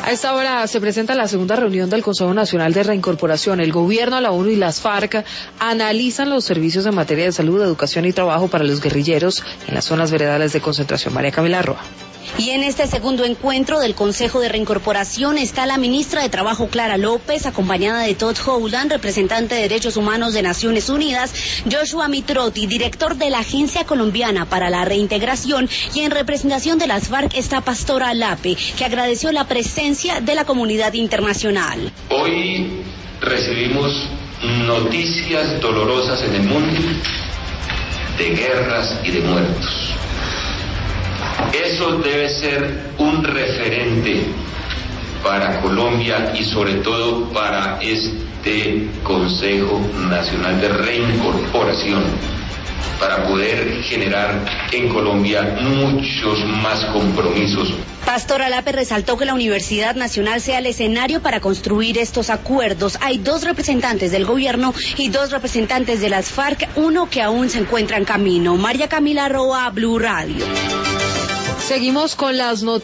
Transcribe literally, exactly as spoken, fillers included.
A esta hora se presenta la segunda reunión del Consejo Nacional de Reincorporación. El Gobierno, la ONU y las FARC analizan los servicios en materia de salud, educación y trabajo para los guerrilleros en las zonas veredales de concentración. María Camila Roa. Y en este segundo encuentro del Consejo de Reincorporación está la ministra de Trabajo Clara López, acompañada de Todd Howland, representante de Derechos Humanos de Naciones Unidas, Joshua Mitrotti, director de la Agencia Colombiana para la Reintegración, y en representación de las FARC está Pastora Alape, que agradeció la presencia de la comunidad internacional. Hoy recibimos noticias dolorosas en el mundo de guerras y de muertos. Eso debe ser un referente para Colombia y sobre todo para este Consejo Nacional de Reincorporación, para poder generar en Colombia muchos más compromisos. Pastor Alape resaltó que la Universidad Nacional sea el escenario para construir estos acuerdos. Hay dos representantes del gobierno y dos representantes de las FARC, uno que aún se encuentra en camino. María Camila Roa, Blue Radio. Seguimos con las noticias.